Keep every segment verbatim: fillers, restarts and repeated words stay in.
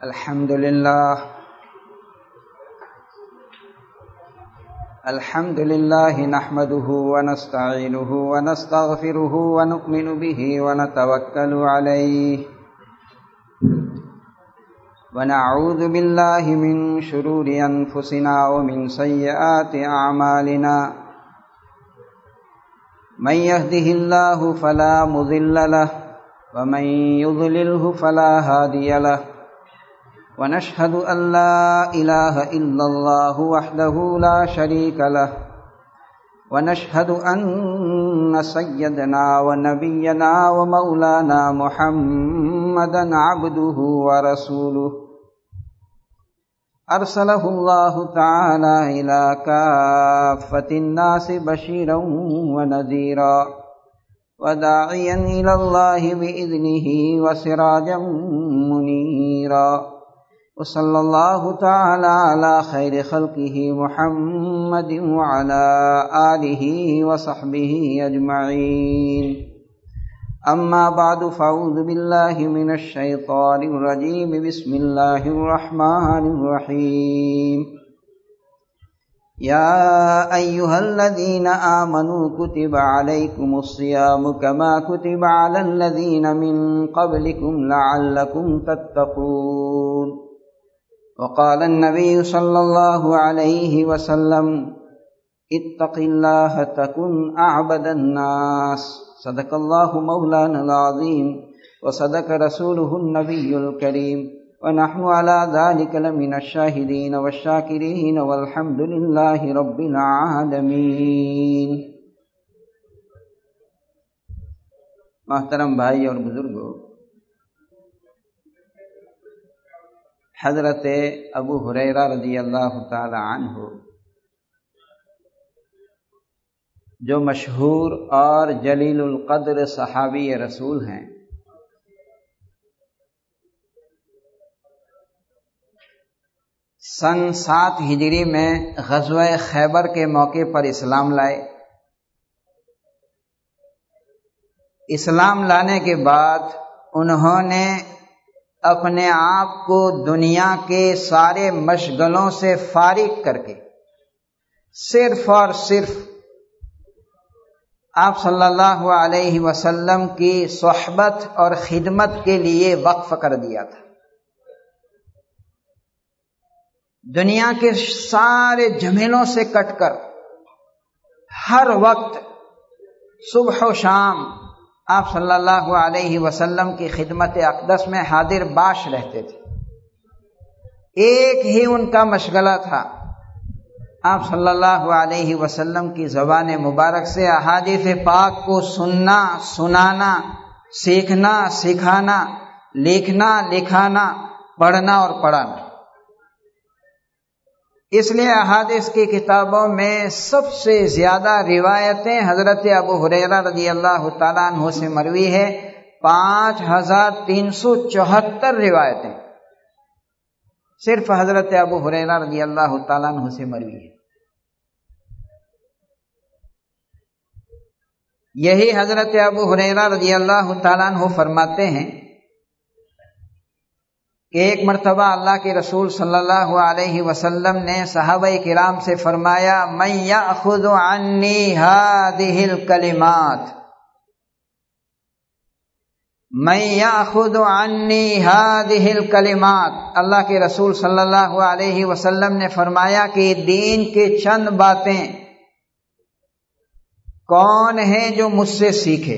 الحمد لله الحمد لله نحمده ونستعينه ونستغفره ونؤمن به ونتوكل عليه ونعوذ بالله من شرور أنفسنا ومن سيئات أعمالنا من يهده الله فلا مضل له ومن يضلله فلا هادي له ونشهد أن لا إله إلا الله وحده لا شريك له ونشهد أن سيدنا ونبينا ومولانا محمدا عبده ورسوله أرسله الله تعالى إلى كافة الناس بشيرا ونذيرا وداعيا إلى الله بإذنه وسراجا منيرا وصلى الله تعالى على خير خلقه محمد وعلى آله وصحبه أجمعين أما بعد فأعوذ بالله من الشيطان الرجيم بسم الله الرحمن الرحيم يا أيها الذين آمنوا كتب عليكم الصيام كما كتب على الذين من قبلكم لعلكم تتقون وقال النبي صلى الله عليه وسلم اتق الله تكن أعبد الناس صدق الله مولانا العظيم وصدق رسوله النبي الكريم ونحن على ذلك لمن الشاهدين والشاكرين والحمد لله رب العالمين۔ محترم بھائی اور بزرگوں، حضرت ابو ہریرہ رضی اللہ تعالی عنہ جو مشہور اور جلیل القدر صحابی رسول ہیں، سن سات ہجری میں غزوہ خیبر کے موقع پر اسلام لائے۔ اسلام لانے کے بعد انہوں نے اپنے آپ کو دنیا کے سارے مشغلوں سے فارغ کر کے صرف اور صرف آپ صلی اللہ علیہ وسلم کی صحبت اور خدمت کے لیے وقف کر دیا تھا۔ دنیا کے سارے جھمیلوں سے کٹ کر ہر وقت صبح و شام آپ صلی اللہ علیہ وسلم کی خدمت اقدس میں حاضر باش رہتے تھے۔ ایک ہی ان کا مشغلہ تھا، آپ صلی اللہ علیہ وسلم کی زبان مبارک سے احادیث پاک کو سننا، سنانا، سیکھنا، سکھانا، لکھنا، لکھانا، پڑھنا اور پڑھانا۔ اس لیے احادیث کی کتابوں میں سب سے زیادہ روایتیں حضرت ابو ہریرہ رضی اللہ تعالیٰ عنہ سے مروی ہے، پانچ ہزار تین سو چوہتر روایتیں صرف حضرت ابو ہریرہ رضی اللہ تعالیٰ عنہ سے مروی ہے۔ یہی حضرت ابو ہریرہ رضی اللہ تعالیٰ عنہ فرماتے ہیں کہ ایک مرتبہ اللہ کے رسول صلی اللہ علیہ وسلم نے صحابہ کرام سے فرمایا، من یأخذ عنی هذه الکلمات من یأخذ عنی هذه الکلمات۔ اللہ کے رسول صلی اللہ علیہ وسلم نے فرمایا کہ دین کے چند باتیں کون ہیں جو مجھ سے سیکھے،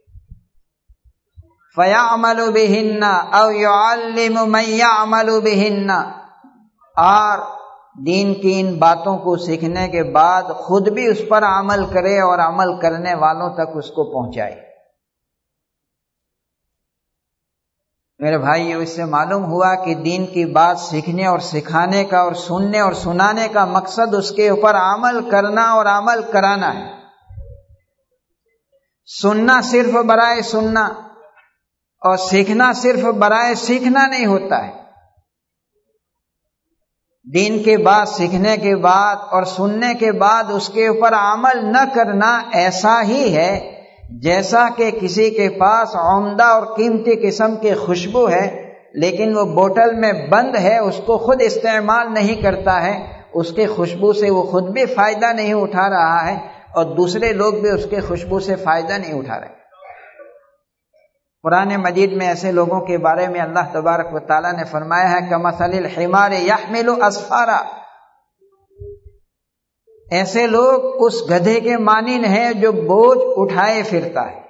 فَيَعْمَلُ بِهِنَّ أَوْ يُعَلِّمُ مَنْ يَعْمَلُ بِهِنَّ، اور دین کی ان باتوں کو سیکھنے کے بعد خود بھی اس پر عمل کرے اور عمل کرنے والوں تک اس کو پہنچائے۔ میرے بھائیو، اس سے معلوم ہوا کہ دین کی بات سیکھنے اور سکھانے کا اور سننے اور سنانے کا مقصد اس کے اوپر عمل کرنا اور عمل کرانا ہے۔ سننا صرف برائے سننا اور سیکھنا صرف برائے سیکھنا نہیں ہوتا ہے۔ دین کے بعد سیکھنے کے بعد اور سننے کے بعد اس کے اوپر عمل نہ کرنا ایسا ہی ہے جیسا کہ کسی کے پاس عمدہ اور قیمتی قسم کی خوشبو ہے لیکن وہ بوتل میں بند ہے، اس کو خود استعمال نہیں کرتا ہے، اس کے خوشبو سے وہ خود بھی فائدہ نہیں اٹھا رہا ہے اور دوسرے لوگ بھی اس کے خوشبو سے فائدہ نہیں اٹھا رہے۔ قرآن مجید میں ایسے لوگوں کے بارے میں اللہ تبارک و تعالیٰ نے فرمایا ہے کمثل الحمار یحمل اسفارا، ایسے لوگ اس گدھے کے مانند ہیں جو بوجھ اٹھائے پھرتا ہے۔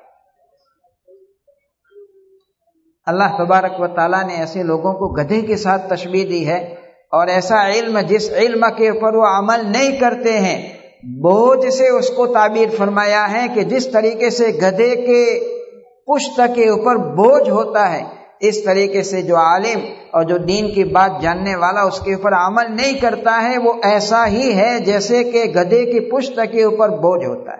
اللہ تبارک و تعالیٰ نے ایسے لوگوں کو گدھے کے ساتھ تشبیہ دی ہے، اور ایسا علم جس علم کے اوپر وہ عمل نہیں کرتے ہیں، بوجھ سے اس کو تعبیر فرمایا ہے کہ جس طریقے سے گدھے کے پشت کے اوپر بوجھ ہوتا ہے، اس طریقے سے جو عالم اور جو دین کی بات جاننے والا اس کے اوپر عمل نہیں کرتا ہے، وہ ایسا ہی ہے جیسے کہ گدھے کی پشت کے اوپر بوجھ ہوتا ہے۔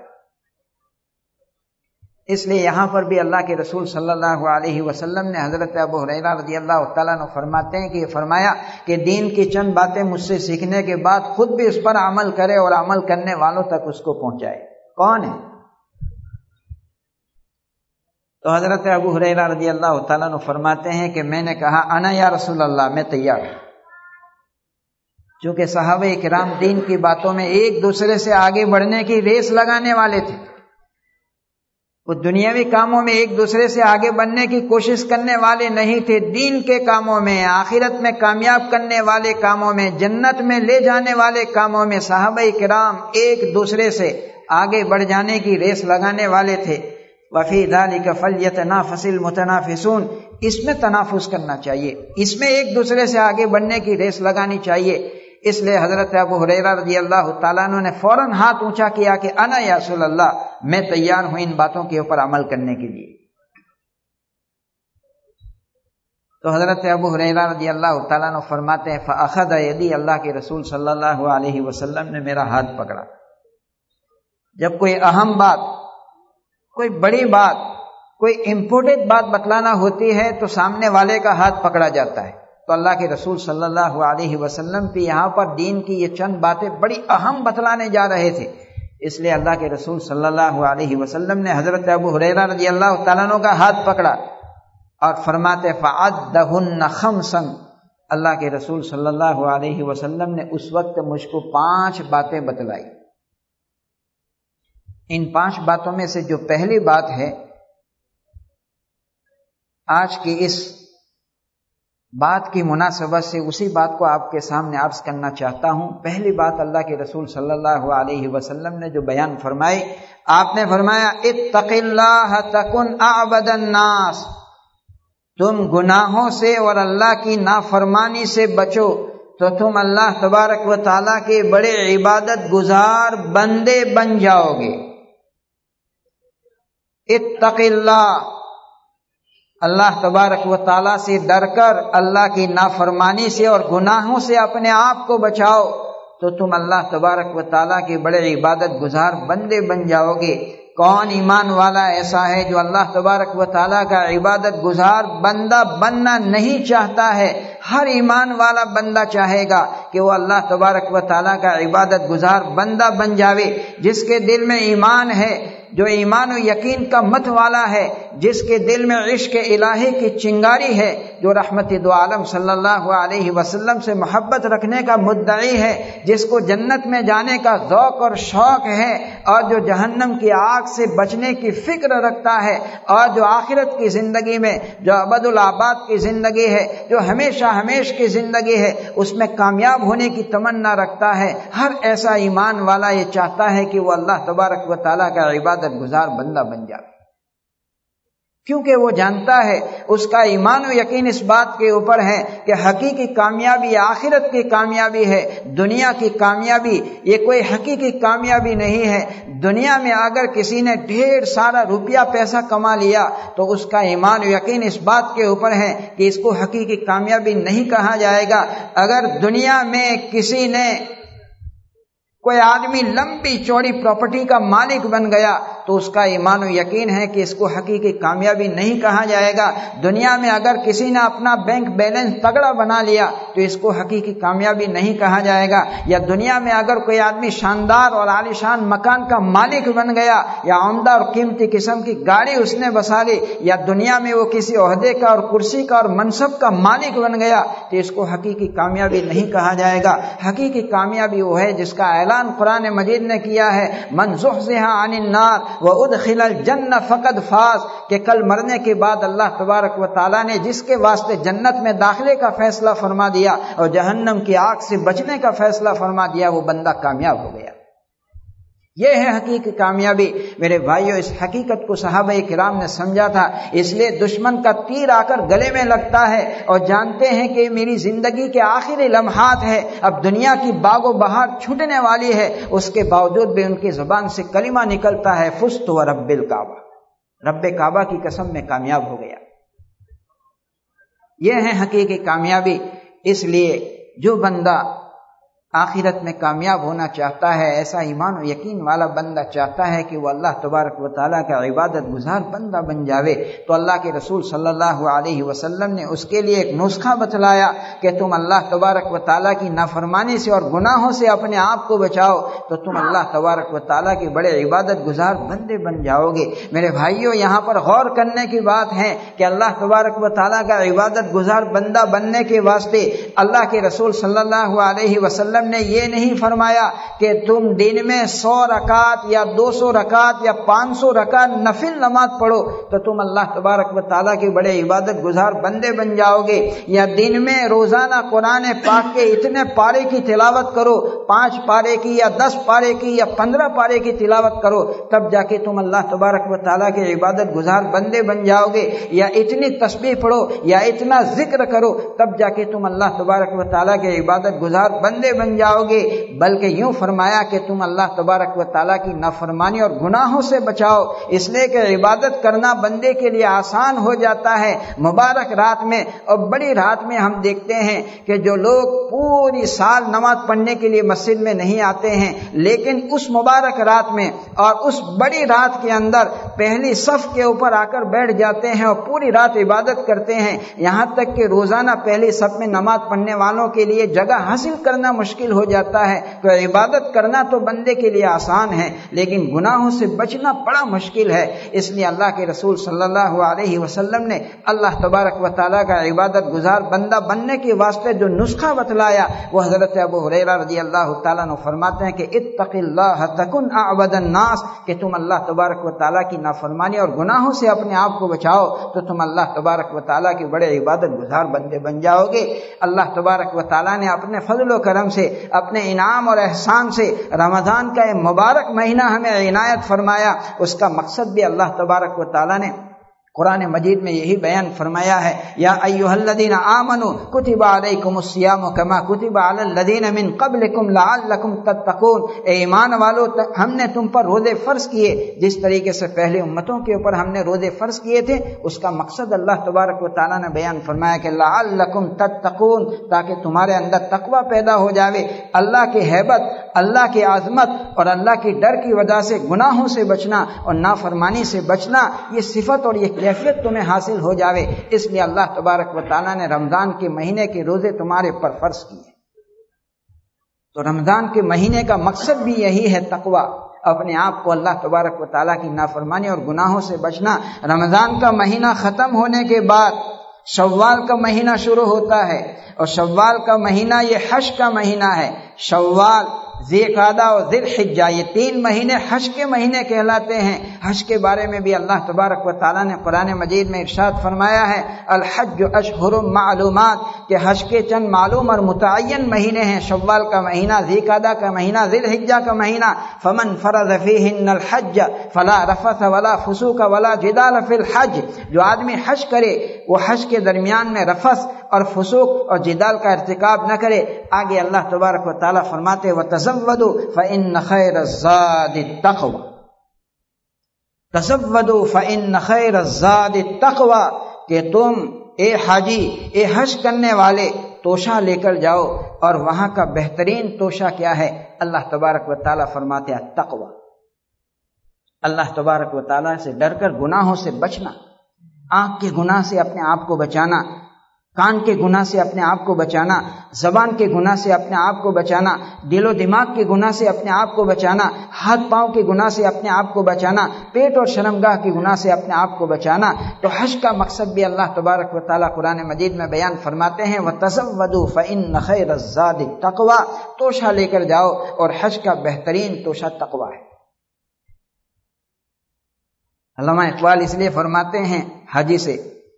اس لیے یہاں پر بھی اللہ کے رسول صلی اللہ علیہ وسلم نے حضرت ابو ہریرہ رضی اللہ تعالیٰ عنہ فرماتے ہیں کہ یہ فرمایا کہ دین کی چند باتیں مجھ سے سیکھنے کے بعد خود بھی اس پر عمل کرے اور عمل کرنے والوں تک اس کو پہنچائے۔ کون ہے؟ تو حضرت ابو ہریرہ رضی اللہ تعالیٰ عنہ فرماتے ہیں کہ میں نے کہا انا یا رسول اللہ، میں تیار ہوں۔ چونکہ صحابہ کرام دین کی باتوں میں ایک دوسرے سے آگے بڑھنے کی ریس لگانے والے تھے، وہ دنیاوی کاموں میں ایک دوسرے سے آگے بڑھنے کی کوشش کرنے والے نہیں تھے، دین کے کاموں میں، آخرت میں کامیاب کرنے والے کاموں میں، جنت میں لے جانے والے کاموں میں صحابہ کرام ایک دوسرے سے آگے بڑھ جانے کی ریس لگانے والے تھے۔ وَفِي ذَلِكَ فَلْيَتَنَافَسِ الْمُتَنَافِسُونَ، اس میں تنافس کرنا چاہیے، اس میں ایک دوسرے سے آگے بڑھنے کی ریس لگانی چاہیے۔ اس لیے حضرت ابو ہریرہ رضی اللہ تعالیٰ عنہ نے فوراً ہاتھ اونچا کیا کہ انا یا رسول اللہ، میں تیار ہوں ان باتوں کے اوپر عمل کرنے کے لیے۔ تو حضرت ابو ہریرہ رضی اللہ تعالیٰ عنہ فرماتے ہیں فَأَخَذَ يَدِي، اللہ کے رسول صلی اللہ علیہ وسلم نے میرا ہاتھ پکڑا۔ جب کوئی اہم بات، کوئی بڑی بات، کوئی امپورٹنٹ بات بتلانا ہوتی ہے تو سامنے والے کا ہاتھ پکڑا جاتا ہے۔ تو اللہ کے رسول صلی اللہ علیہ وسلم بھی یہاں پر دین کی یہ چند باتیں بڑی اہم بتلانے جا رہے تھے، اس لیے اللہ کے رسول صلی اللہ علیہ وسلم نے حضرت ابو ہریرہ رضی اللہ تعالیٰ عنہ کا ہاتھ پکڑا اور فرماتے فَعَدَّهُنَّ خَمْسًا، اللہ کے رسول صلی اللہ علیہ وسلم نے اس وقت مجھ کو پانچ باتیں بتلائی۔ ان پانچ باتوں میں سے جو پہلی بات ہے، آج کی اس بات کی مناسبت سے اسی بات کو آپ کے سامنے عرض کرنا چاہتا ہوں۔ پہلی بات اللہ کے رسول صلی اللہ علیہ وسلم نے جو بیان فرمائی، آپ نے فرمایا اتق اللہ تکن اعبد الناس، تم گناہوں سے اور اللہ کی نافرمانی سے بچو تو تم اللہ تبارک و تعالیٰ کے بڑے عبادت گزار بندے بن جاؤ گے۔ اتق اللہ، اللہ تبارک و تعالیٰ سے ڈر کر اللہ کی نافرمانی سے اور گناہوں سے اپنے آپ کو بچاؤ تو تم اللہ تبارک و تعالیٰ کے بڑے عبادت گزار بندے بن جاؤ گے۔ کون ایمان والا ایسا ہے جو اللہ تبارک و تعالیٰ کا عبادت گزار بندہ بننا نہیں چاہتا ہے؟ ہر ایمان والا بندہ چاہے گا کہ وہ اللہ تبارک و تعالیٰ کا عبادت گزار بندہ بن جاوے۔ جس کے دل میں ایمان ہے، جو ایمان و یقین کا مت والا ہے، جس کے دل میں عشق الہی کی چنگاری ہے، جو رحمت دو عالم صلی اللہ علیہ وسلم سے محبت رکھنے کا مدعی ہے، جس کو جنت میں جانے کا ذوق اور شوق ہے، اور جو جہنم کی آگ سے بچنے کی فکر رکھتا ہے، اور جو آخرت کی زندگی میں، جو ابد الآباد کی زندگی ہے، جو ہمیشہ ہمیش کی زندگی ہے، اس میں کامیاب ہونے کی تمنا رکھتا ہے، ہر ایسا ایمان والا یہ چاہتا ہے کہ وہ اللہ تبارک و تعالیٰ کا عبادت گزار بندہ بن جائے، کیونکہ وہ جانتا ہے، اس کا ایمان و یقین اس بات کے اوپر ہے کہ حقیقی کامیابی آخرت کی کامیابی ہے، دنیا کی کامیابی یہ کوئی حقیقی کامیابی نہیں ہے۔ دنیا میں اگر کسی نے ڈھیر سارا روپیہ پیسہ کما لیا تو اس کا ایمان و یقین اس بات کے اوپر ہے کہ اس کو حقیقی کامیابی نہیں کہا جائے گا۔ اگر دنیا میں کسی نے، کوئی آدمی لمبی چوڑی پراپرٹی کا مالک بن گیا تو اس کا ایمان و یقین ہے کہ اس کو حقیقی کامیابی نہیں کہا جائے گا۔ دنیا میں اگر کسی نے اپنا بینک بیلنس تگڑا بنا لیا تو اس کو حقیقی کامیابی نہیں کہا جائے گا، یا دنیا میں اگر کوئی آدمی شاندار اور عالیشان مکان کا مالک بن گیا، یا عمدہ اور قیمتی قسم کی گاڑی اس نے بسا لی، یا دنیا میں وہ کسی عہدے کا اور کرسی کا اور منصب کا مالک بن گیا، تو اس کو حقیقی کامیابی نہیں کہا جائے گا۔ حقیقی کامیابی وہ ہے جس کا اعلان قرآن مجید نے کیا ہے، من زحزح عن النار وادخل الجنہ فقد فاز، کہ کل مرنے کے بعد اللہ تبارک و تعالیٰ نے جس کے واسطے جنت میں داخلے کا فیصلہ فرما دیا اور جہنم کی آگ سے بچنے کا فیصلہ فرما دیا، وہ بندہ کامیاب ہو گیا۔ یہ ہے حقیقی کامیابی۔ میرے بھائیو، اس حقیقت کو صحابہ کرام نے سمجھا تھا، اس لیے دشمن کا تیر آ کر گلے میں لگتا ہے اور جانتے ہیں کہ میری زندگی کے آخری لمحات ہے، اب دنیا کی باغ و بہار چھوٹنے والی ہے، اس کے باوجود بھی ان کی زبان سے کلمہ نکلتا ہے، فزت ورب الکعبہ، رب کعبہ کی قسم میں کامیاب ہو گیا۔ یہ ہے حقیقی کامیابی۔ اس لیے جو بندہ آخرت میں کامیاب ہونا چاہتا ہے، ایسا ایمان و یقین والا بندہ چاہتا ہے کہ وہ اللہ تبارک و تعالیٰ کا عبادت گزار بندہ بن جاوے، تو اللہ کے رسول صلی اللہ علیہ وسلم نے اس کے لیے ایک نسخہ بتلایا کہ تم اللہ تبارک و تعالیٰ کی نافرمانی سے اور گناہوں سے اپنے آپ کو بچاؤ تو تم اللہ تبارک و تعالیٰ کے بڑے عبادت گزار بندے بن جاؤ گے۔ میرے بھائیوں، یہاں پر غور کرنے کی بات ہے کہ اللہ تبارک و تعالیٰ کا عبادت گزار بندہ بننے کے واسطے اللہ کے رسول صلی اللہ علیہ وسلم نے یہ نہیں فرمایا کہ تم دن میں سو رکعت یا دو سو رکعت یا پانچ سو رکعت نفل نماز پڑھو تو تم اللہ تبارک و تعالیٰ کے بڑے عبادت گزار بندے بن جاؤ گے، یا دن میں روزانہ قرآن پاک کے اتنے پارے کی تلاوت کرو، پانچ پارے کی یا دس پارے کی یا پندرہ پارے کی تلاوت کرو، تب جا کے تم اللہ تبارک و تعالیٰ کے عبادت گزار بندے بن جاؤ گے، یا اتنی تسبیح پڑھو یا اتنا ذکر کرو، تب جا کے تم اللہ تبارک و تعالیٰ کے عبادت گزار بندے بن جاؤ گے۔ بلکہ یوں فرمایا کہ تم اللہ تبارک و تعالیٰ کی نافرمانی اور گناہوں سے بچاؤ، اس لیے کہ عبادت کرنا بندے کے لیے آسان ہو جاتا ہے مبارک رات میں۔ اور بڑی رات میں ہم دیکھتے ہیں کہ جو لوگ پوری سال نماز پڑھنے کے لیے مسجد میں نہیں آتے ہیں، لیکن اس مبارک رات میں اور اس بڑی رات کے اندر پہلی صف کے اوپر آ کر بیٹھ جاتے ہیں اور پوری رات عبادت کرتے ہیں، یہاں تک کہ روزانہ پہلی صف میں نماز پڑھنے والوں کے لیے جگہ حاصل کرنا مشکل ہو جاتا ہے۔ تو عبادت کرنا تو بندے کے لیے آسان ہے، لیکن گناہوں سے بچنا بڑا مشکل ہے۔ اس لیے اللہ کے رسول صلی اللہ علیہ وسلم نے اللہ تبارک و تعالیٰ کا عبادت گزار بندہ بننے کے واسطے جو نسخہ بتلایا وہ حضرت ابو ہریرہ رضی اللہ تعالیٰ عنہ فرماتے ہیں کہ اتق اللہ تکن اعبد الناس، کہ تم اللہ تبارک و تعالیٰ کی نافرمانی اور گناہوں سے اپنے آپ کو بچاؤ تو تم اللہ تبارک و تعالیٰ کے بڑے عبادت گزار بندے بن جاؤ گے۔ اللہ تبارک و تعالیٰ نے اپنے فضل و کرم سے، اپنے انعام اور احسان سے رمضان کا یہ مبارک مہینہ ہمیں عنایت فرمایا، اس کا مقصد بھی اللہ تبارک و تعالیٰ نے قرآن مجید میں یہی بیان فرمایا ہے، یا ایھا الذین آمنوا کتب علیکم الصیام کما کتب علی الذین من قبلکم لعلکم تتقون، اے ایمان والو ہم نے تم پر روزے فرض کیے جس طریقے سے پہلے امتوں کے اوپر ہم نے روزے فرض کیے تھے، اس کا مقصد اللہ تبارک و تعالیٰ نے بیان فرمایا کہ لعلکم تتقون، تاکہ تمہارے اندر تقوی پیدا ہو جاوے، اللہ کی ہیبت، اللہ کی عظمت اور اللہ کی ڈر کی وجہ سے گناہوں سے بچنا اور نافرمانی سے بچنا، یہ صفت اور یہ کیفیت تمہیں حاصل ہو جاوے۔ اس لیے اللہ تبارک و تعالیٰ نے رمضان کے مہینے کے روزے تمہارے پر فرض کیے۔ تو رمضان کے مہینے کا مقصد بھی یہی ہے، تقوی، اپنے آپ کو اللہ تبارک و تعالیٰ کی نافرمانی اور گناہوں سے بچنا۔ رمضان کا مہینہ ختم ہونے کے بعد شوال کا مہینہ شروع ہوتا ہے، اور شوال کا مہینہ یہ حج کا مہینہ ہے۔ شوال، ذی قعدہ اور ذی الحجہ، یہ تین مہینے حج کے مہینے کہلاتے ہیں۔ حج کے بارے میں بھی اللہ تبارک و تعالیٰ نے قرآن مجید میں ارشاد فرمایا ہے، الحج اشہر معلومات، کہ حج کے چند معلوم اور متعین مہینے ہیں، شوال کا مہینہ، ذی قعدہ کا مہینہ، ذی الحجہ کا مہینہ۔ فمن فرض فیہن الحج فلا رفث ولا فسوق ولا جدال فی الحج، جو آدمی حج کرے وہ حج کے درمیان میں رفث اور فسوق اور جدال کا ارتکاب نہ کرے۔ آگے اللہ تبارک و تعالیٰ فرماتے وَتَزَوَّدُوا فَإِنَّ خَيْرَ الزَّادِ التَّقْوَى، تَزَوَّدُوا فَإِنَّ خَيْرَ الزَّادِ التَّقْوَى، کہ تم اے حاجی، اے حج کرنے والے، توشہ لے کر جاؤ، اور وہاں کا بہترین توشہ کیا ہے؟ اللہ تبارک و تعالیٰ فرماتے ہیں تقوی۔ اللہ تبارک و تعالیٰ سے ڈر کر گناہوں سے بچنا، آنکھ کے گناہ سے اپنے آپ کو بچانا، کان کے گناہ سے اپنے آپ کو بچانا، زبان کے گناہ سے اپنے آپ کو بچانا، دل و دماغ کے گناہ سے اپنے آپ کو بچانا، ہاتھ پاؤں کے گناہ سے اپنے آپ کو بچانا، پیٹ اور شرمگاہ کے گناہ سے اپنے آپ کو بچانا۔ تو حج کا مقصد بھی اللہ تبارک و تعالیٰ قرآن مجید میں بیان فرماتے ہیں، وَتَزَوَّدُوا فَإِنَّ خَيْرَ الزَّادِ التَّقْوَىٰ، توشہ لے کر جاؤ، اور حج کا بہترین توشہ تقویٰ ہے۔ علامہ اقبال اس لیے فرماتے ہیں حاجی سے،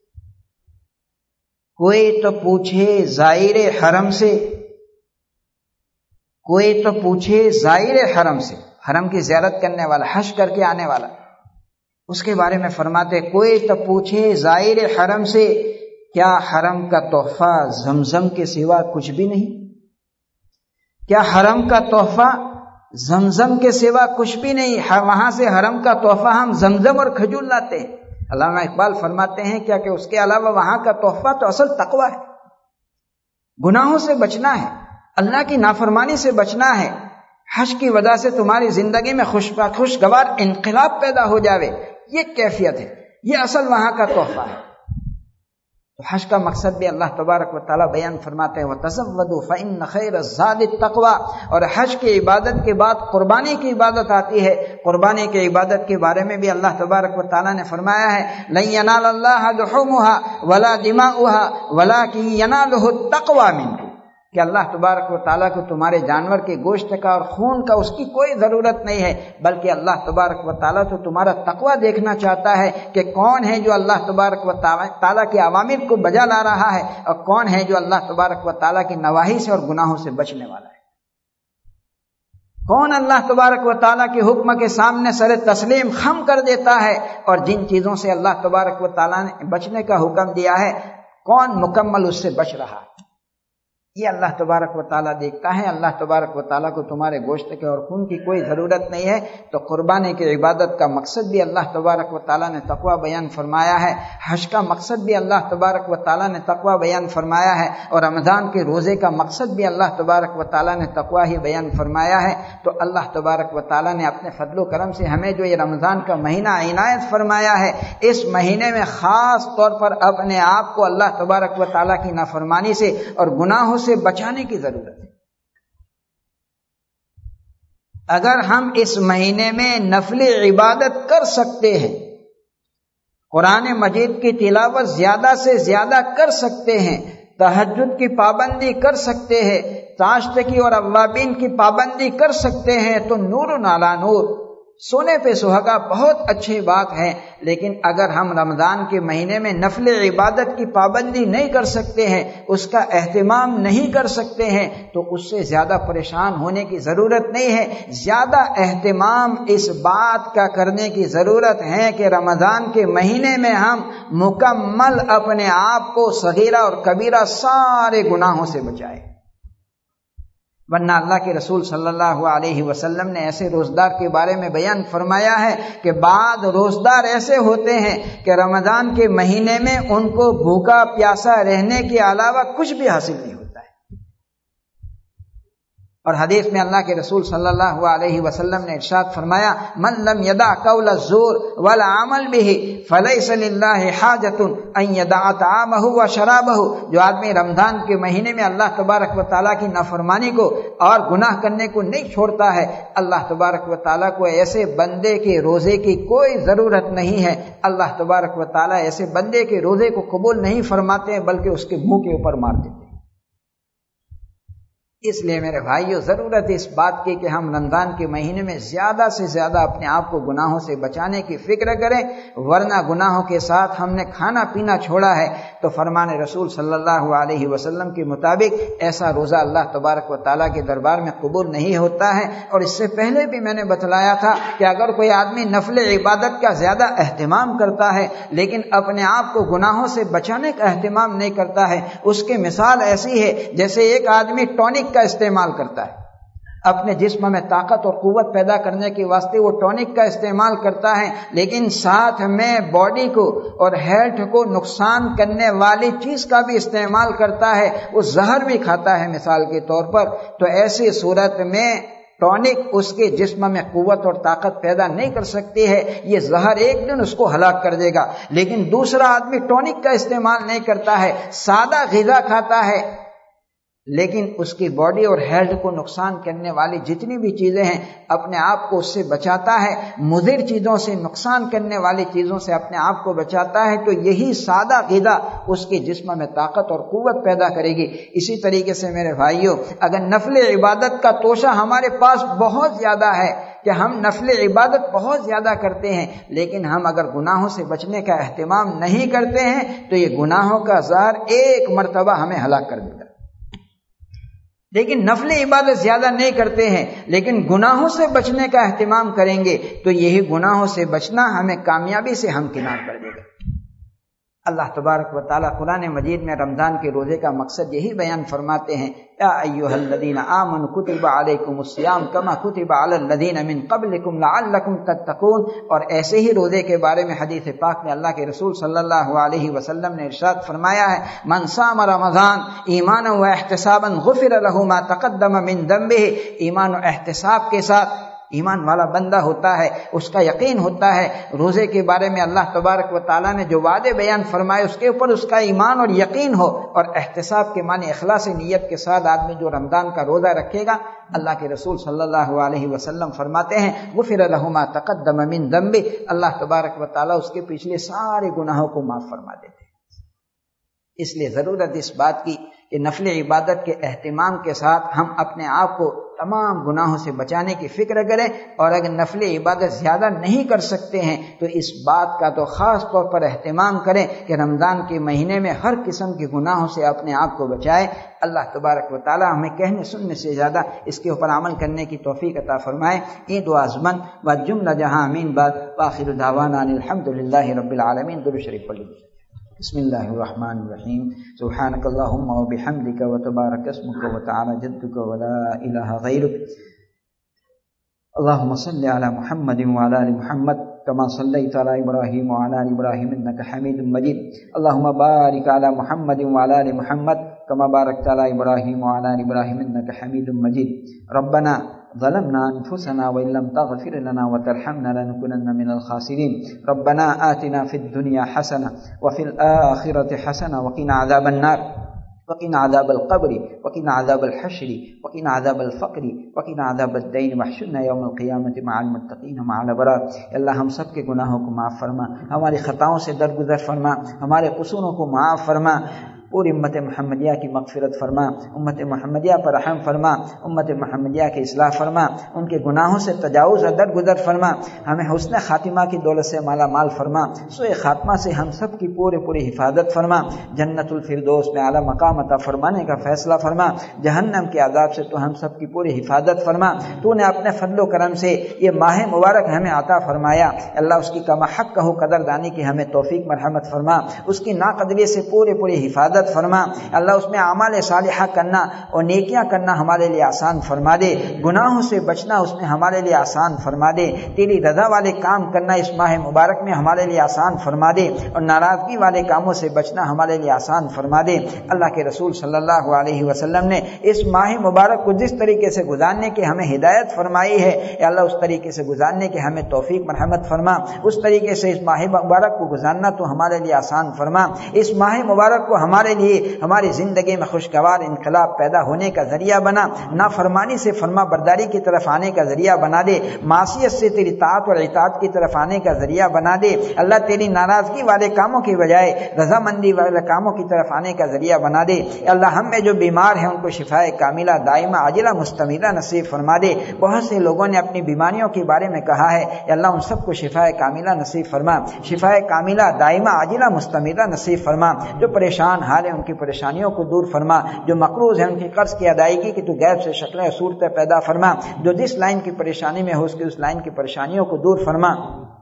کوئی تو پوچھے زائر حرم سے، کوئی تو پوچھے زائر حرم سے، حرم کی زیارت کرنے والا، حج کر کے آنے والا، اس کے بارے میں فرماتے، کوئی تو پوچھے زائر حرم سے، کیا حرم کا تحفہ زمزم کے سوا کچھ بھی نہیں؟ کیا حرم کا تحفہ زمزم کے سوا کچھ بھی نہیں؟ وہاں سے حرم کا تحفہ ہم زمزم اور کھجور لاتے ہیں۔ علامہ اقبال فرماتے ہیں کیا کہ اس کے علاوہ وہاں کا تحفہ تو اصل تقویٰ ہے، گناہوں سے بچنا ہے، اللہ کی نافرمانی سے بچنا ہے۔ حج کی وجہ سے تمہاری زندگی میں خوش خوشگوار انقلاب پیدا ہو جاوے، یہ کیفیت ہے، یہ اصل وہاں کا تحفہ ہے۔ تو حج کا مقصد بھی اللہ تبارک و تعالیٰ بیان فرماتے ہیں، وَتَزَوَّدُوا فَإِنَّ خَيْرَ الزَّادِ التَّقْوَىٰ، اور حج کی عبادت کے بعد قربانی کی عبادت آتی ہے۔ قربانی کی عبادت کے بارے میں بھی اللہ تبارک و تعالیٰ نے فرمایا ہے، لَن يَنَالَ اللَّهَ لُحُومُهَا وَلَا دِمَاؤُهَا وَلَٰكِن يَنَالُهُ التَّقْوَىٰ مِنكُمْ، کہ اللہ تبارک و تعالیٰ کو تمہارے جانور کے گوشت کا اور خون کا اس کی کوئی ضرورت نہیں ہے، بلکہ اللہ تبارک و تعالیٰ تو تمہارا تقویٰ دیکھنا چاہتا ہے کہ کون ہے جو اللہ تبارک و تعالیٰ کے اوامر کو بجا لا رہا ہے، اور کون ہے جو اللہ تبارک و تعالیٰ کی نواہی سے اور گناہوں سے بچنے والا ہے۔ کون اللہ تبارک و تعالیٰ کے حکم کے سامنے سر تسلیم خم کر دیتا ہے، اور جن چیزوں سے اللہ تبارک و تعالیٰ نے بچنے کا حکم دیا ہے کون مکمل اس سے بچ رہا ہے، یہ اللہ تبارک و تعالیٰ دیکھتا ہے۔ اللہ تبارک و تعالیٰ کو تمہارے گوشت کے اور خون کی کوئی ضرورت نہیں ہے۔ تو قربانی کی عبادت کا مقصد بھی اللہ تبارک و تعالیٰ نے تقویٰ بیان فرمایا ہے، حج کا مقصد بھی اللہ تبارک و تعالیٰ نے تقویٰ بیان فرمایا ہے، اور رمضان کے روزے کا مقصد بھی اللہ تبارک و تعالیٰ نے تقویٰ ہی بیان فرمایا ہے۔ تو اللہ تبارک و تعالیٰ نے اپنے فضل و کرم سے ہمیں جو یہ رمضان کا مہینہ عنایت فرمایا ہے، اس مہینے میں خاص طور پر اپنے آپ کو اللہ تبارک و تعالیٰ کی نافرمانی سے اور گناہوں سے بچانے کی ضرورت ہے۔ اگر ہم اس مہینے میں نفل عبادت کر سکتے ہیں، قرآن مجید کی تلاوت زیادہ سے زیادہ کر سکتے ہیں، تہجد کی پابندی کر سکتے ہیں، چاشتگی اور اوابین کی پابندی کر سکتے ہیں، تو نور علی نور، سونے پہ سہاگا، بہت اچھی بات ہے۔ لیکن اگر ہم رمضان کے مہینے میں نفل عبادت کی پابندی نہیں کر سکتے ہیں، اس کا اہتمام نہیں کر سکتے ہیں، تو اس سے زیادہ پریشان ہونے کی ضرورت نہیں ہے۔ زیادہ اہتمام اس بات کا کرنے کی ضرورت ہے کہ رمضان کے مہینے میں ہم مکمل اپنے آپ کو صغیرہ اور کبیرہ سارے گناہوں سے بچائیں، ورنہ اللہ کے رسول صلی اللہ علیہ وسلم نے ایسے روزدار کے بارے میں بیان فرمایا ہے کہ بعض روزدار ایسے ہوتے ہیں کہ رمضان کے مہینے میں ان کو بھوکا پیاسا رہنے کے علاوہ کچھ بھی حاصل نہیں ہوتا ہے۔ اور حدیث میں اللہ کے رسول صلی اللہ علیہ وسلم نے ارشاد فرمایا، من لم يدع قول الزور والعمل به فليس لله حاجة ان يدع طعامه وشرابه، جو آدمی رمضان کے مہینے میں اللہ تبارک و تعالیٰ کی نافرمانی کو اور گناہ کرنے کو نہیں چھوڑتا ہے، اللہ تبارک و تعالیٰ کو ایسے بندے کے روزے کی کوئی ضرورت نہیں ہے۔ اللہ تبارک و تعالیٰ ایسے بندے کے روزے کو قبول نہیں فرماتے ہیں، بلکہ اس کے منہ کے اوپر مار دیتے ہیں۔ اس لیے میرے بھائیو، ضرورت اس بات کی کہ ہم رمضان کے مہینے میں زیادہ سے زیادہ اپنے آپ کو گناہوں سے بچانے کی فکر کریں، ورنہ گناہوں کے ساتھ ہم نے کھانا پینا چھوڑا ہے تو فرمان رسول صلی اللہ علیہ وسلم کے مطابق ایسا روزہ اللہ تبارک و تعالیٰ کے دربار میں قبول نہیں ہوتا ہے۔ اور اس سے پہلے بھی میں نے بتلایا تھا کہ اگر کوئی آدمی نفل عبادت کا زیادہ اہتمام کرتا ہے لیکن اپنے آپ کو گناہوں سے بچانے کا اہتمام نہیں کرتا ہے، اس کی مثال ایسی ہے جیسے ایک آدمی ٹونک کا استعمال کرتا ہے، اپنے جسم میں طاقت اور قوت پیدا کرنے کے واسطے وہ ٹونک کا استعمال کرتا ہے، لیکن ساتھ میں باڈی کو اور ہیلتھ کو نقصان کرنے والی چیز کا بھی استعمال کرتا ہے، وہ زہر بھی کھاتا ہے مثال کے طور پر۔ تو ایسی صورت میں ٹونک اس کے جسم میں قوت اور طاقت پیدا نہیں کر سکتی ہے، یہ زہر ایک دن اس کو ہلاک کر دے گا۔ لیکن دوسرا آدمی ٹونک کا استعمال نہیں کرتا ہے، سادہ غذا کھاتا ہے، لیکن اس کی باڈی اور ہیلتھ کو نقصان کرنے والی جتنی بھی چیزیں ہیں اپنے آپ کو اس سے بچاتا ہے، مضر چیزوں سے، نقصان کرنے والی چیزوں سے اپنے آپ کو بچاتا ہے، تو یہی سادہ غذا اس کے جسم میں طاقت اور قوت پیدا کرے گی۔ اسی طریقے سے میرے بھائیوں، اگر نفل عبادت کا توشہ ہمارے پاس بہت زیادہ ہے کہ ہم نفل عبادت بہت زیادہ کرتے ہیں، لیکن ہم اگر گناہوں سے بچنے کا اہتمام نہیں کرتے ہیں تو یہ گناہوں کا زہر ایک مرتبہ ہمیں ہلاک کر دے گا۔ لیکن نفل عبادت زیادہ نہیں کرتے ہیں لیکن گناہوں سے بچنے کا اہتمام کریں گے تو یہی گناہوں سے بچنا ہمیں کامیابی سے ہمکنار کر دے گا۔ اللہ تبارک و تعالیٰ قرآن مجید میں رمضان کے روزے کا مقصد یہی بیان فرماتے ہیں، یا ایھا الذین آمنوا کتب علیکم الصیام کما کتب علی الذین من قبلکم لعلکم تتقون۔ اور ایسے ہی روزے کے بارے میں حدیث پاک میں اللہ کے رسول صلی اللہ علیہ وسلم نے ارشاد فرمایا ہے، من صام رمضان ایمانا و احتسابا غفر له ما تقدم من ذنبہ۔ ایمان و احتساب کے ساتھ ایمان والا بندہ ہوتا ہے، اس کا یقین ہوتا ہے، روزے کے بارے میں اللہ تبارک و تعالیٰ نے جو وعدے بیان فرمائے اس کے اوپر اس کا ایمان اور یقین ہو، اور احتساب کے معنی اخلاص نیت کے ساتھ آدمی جو رمضان کا روزہ رکھے گا، اللہ کے رسول صلی اللہ علیہ وسلم فرماتے ہیں غفر له ما تقدم من ذنبہ، اللہ تبارک و تعالیٰ اس کے پچھلے سارے گناہوں کو معاف فرما دیتے ہیں۔ اس لیے ضرورت اس بات کی کہ نفل عبادت کے اہتمام کے ساتھ ہم اپنے آپ کو تمام گناہوں سے بچانے کی فکر کریں، اور اگر نفل عبادت زیادہ نہیں کر سکتے ہیں تو اس بات کا تو خاص طور پر اہتمام کریں کہ رمضان کے مہینے میں ہر قسم کے گناہوں سے اپنے آپ کو بچائیں۔ اللہ تبارک و تعالی ہمیں کہنے سننے سے زیادہ اس کے اوپر عمل کرنے کی توفیق عطا فرمائے۔ یہ دعا زمن و جملہ جہاں امین بعد وآخر دعوانا ان الحمد للہ رب العالمین۔ درود شریف پڑھ لیجیے۔ بسم اللہ الرحمن الرحیم، سبحانک اللہم وبحمدک وتبارک اسمک وتعالی جدک ولا الہ غیرک، اللہم صل علی محمد وعلی آل محمد کما صلیت علی ابراہیم وعلی آل ابراہیم انک حمید مجید، اللہم بارک علی محمد وعلی آل محمد کما بارکت علی ابراہیم وعلی آل ابراہیم انک حمید مجید۔ ربنا ظلمنا انفسنا وان لم تغفر لنا وترحمنا لنكونن من الخاسرين، ربنا آتنا في الدنيا حسنة وفي الآخرة حسنة وقنا عذاب النار وقنا عذاب القبر وقنا عذاب الحشر وقنا عذاب الفقر وقنا عذاب الدين واحشرنا يوم القيامة مع المتقين مع الابرار۔ اللہ ہم سب کے گناہوں کو معاف فرما، ہماری خطاؤں سے درگزر فرما، ہمارے قصوروں کو معاف فرما، پوری امت محمدیہ کی مغفرت فرما، امت محمدیہ پر رحم فرما، امت محمدیہ کی اصلاح فرما، ان کے گناہوں سے تجاوز اور درگزر فرما، ہمیں حسن خاتمہ کی دولت سے مالا مال فرما، سوء خاتمہ سے ہم سب کی پورے پوری حفاظت فرما، جنت الفردوس میں اعلیٰ مقام عطا فرمانے کا فیصلہ فرما، جہنم کے عذاب سے تو ہم سب کی پوری حفاظت فرما۔ تو نے اپنے فضل و کرم سے یہ ماہ مبارک ہمیں عطا فرمایا، اللہ اس کی کما حق کہو قدر دانی کی ہمیں توفیق مرحمت فرما، اس کی ناقدری سے پورے پوری حفاظت فرما، اللہ اس میں اعمال صالحہ کرنا اور نیکیاں کرنا ہمارے لیے آسان فرما دے، گناہوں سے بچنا اس میں ہمارے لیے آسان فرما دے، تیری رضا والے کام کرنا اس ماہ مبارک میں ہمارے لیے آسان فرما دے، اور ناراضگی والے کاموں سے بچنا ہمارے لیے آسان فرما دے۔ اللہ کے رسول صلی اللہ علیہ وسلم نے اس ماہ مبارک کو جس طریقے سے گزارنے کی ہمیں ہدایت فرمائی ہے، اے اللہ اس طریقے سے گزارنے کی ہمیں توفیق مرحمت فرما، اس طریقے سے اس ماہ مبارک کو گزارنا تو ہمارے لیے آسان فرما، اس ماہ مبارک کو ہمارے لیے ہماری زندگی میں خوشگوار انقلاب پیدا ہونے کا ذریعہ بنا، نافرمانی سے فرما برداری کی طرف آنے کا ذریعہ بنا دے، معصیت سے تیری طاعت اور اطاعت کی طرف آنے کا ذریعہ بنا دے، اللہ تیری ناراضگی والے کاموں کی بجائے رضامندی والے کاموں کی طرف آنے کا ذریعہ بنا دے، اللہ ہم میں جو بیمار ہیں ان کو شفائے کاملہ دائمہ عاجلہ مستمرہ نصیب فرما دے۔ بہت سے لوگوں نے اپنی بیماریوں کے بارے میں کہا ہے، اللہ ان سب کو شفائے کاملہ نصیب فرما، شفائے کاملہ دائمہ عاجلہ مستمرہ نصیب فرما، جو پریشان حال ہیں ان کی پریشانیوں کو دور فرما، جو مقروض ہیں ان کی قرض کی ادائیگی کی تو غیب سے شکلیں اور صورتیں پیدا فرما، جو جس لائن کی پریشانی میں ہو اس کی اس لائن کی پریشانیوں کو دور فرما۔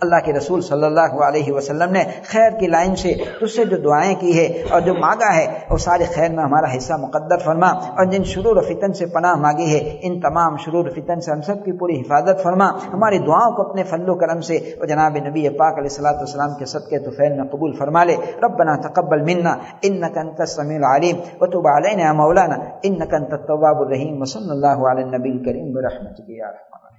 اللہ کے رسول صلی اللہ علیہ وسلم نے خیر کی لائن سے تجھ سے جو دعائیں کی ہے اور جو مانگا ہے وہ سارے خیر میں ہمارا حصہ مقدر فرما، اور جن شرور و فتن سے پناہ مانگی ہے ان تمام شرور و فتن سے ہم سب کی پوری حفاظت فرما، ہماری دعاؤں کو اپنے فضل و کرم سے اور جناب نبی پاک علیہ الصلوۃ والسلام کے صدقے طفیل میں قبول فرما لے۔ ربنا تقبل منا انك انت السميع العليم وتب علينا يا مولانا انك انت التواب الرحيم، وصلى الله على النبي الكريم برحمتك يا رحمن۔